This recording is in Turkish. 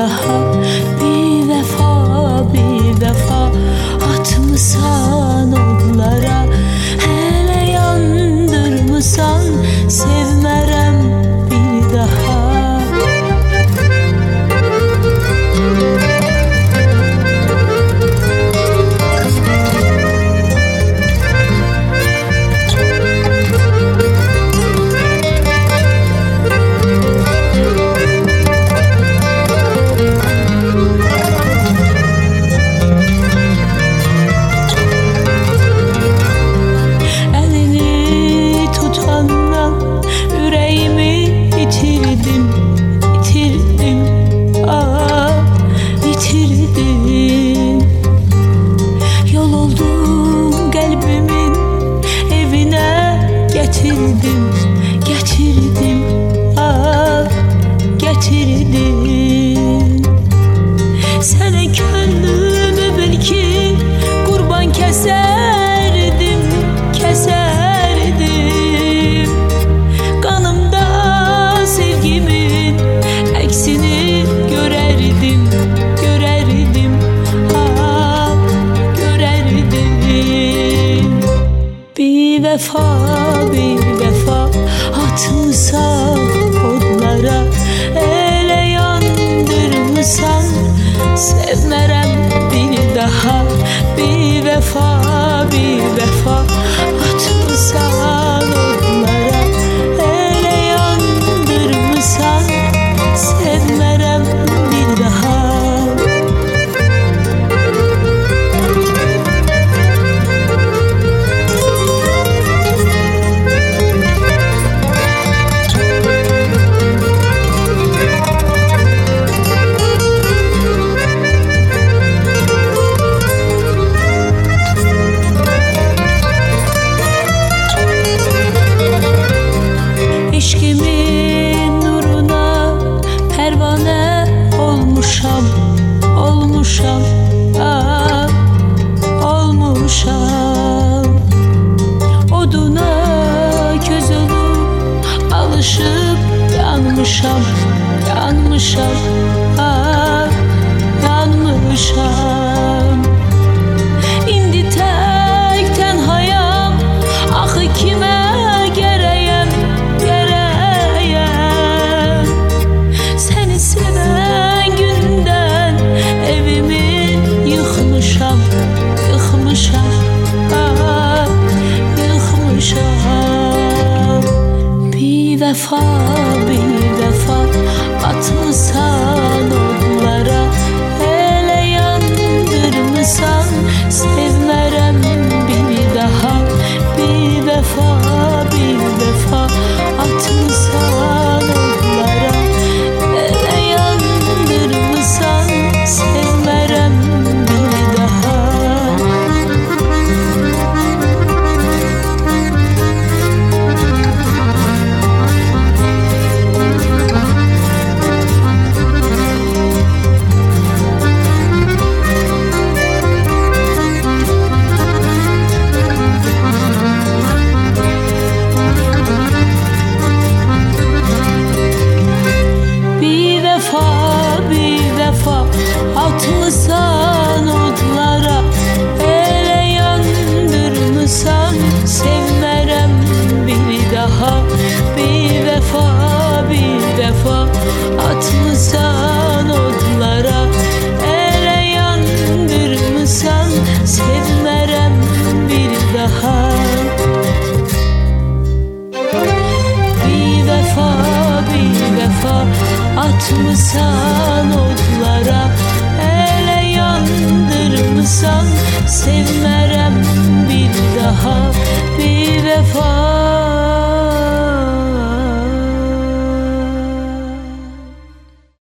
daha. Bir vefa, bir vefa atmışsan odlara. Hele yandırmışsan sevmərəm bir daha. Getirdim, ah getirdim. Sənə könlümü bil ki qurban kəsərdim, kəsərdim. Qanımda sevgimin əksini görərdim, görərdim, ah görərdim. Bir vefa, bir vefa atmışsan odlara. Elə yandırmışsan sevmərəm bir daha. Bir vefa, bir vefa atmışsan odlara. Elə yandırmışsan sevmərəm bir daha. Eşkimin nuruna pervane olmuşam, olmuşam, ah olmuşam. Oduna köz olup alışıp yanmışam, yanmışam, ah yanmışam. İndi tek tenhayam, axı kimə gerəyəm, gerəyəm. Səni sevən gündən evimin yıxmışam, yıxmışam, ah yıxmışam. Bir vefa, bir vefa atmışsan odlara. Elə yandırmışsan sevmərəm bir daha. Bir vefa, bir vefa atmışsan odlara. Elə yandırmışsan sevmərəm bir daha. Atmışsan odlara. Elə yandırmışsan sevmərəm bir daha. Bir vefa, bir vefa atmışsan odlara. Elə yandırmışsan sevmərəm bir daha. Bir vefa, bir vefa atmışsan odlara. Elə yandırmışsan sevmərəm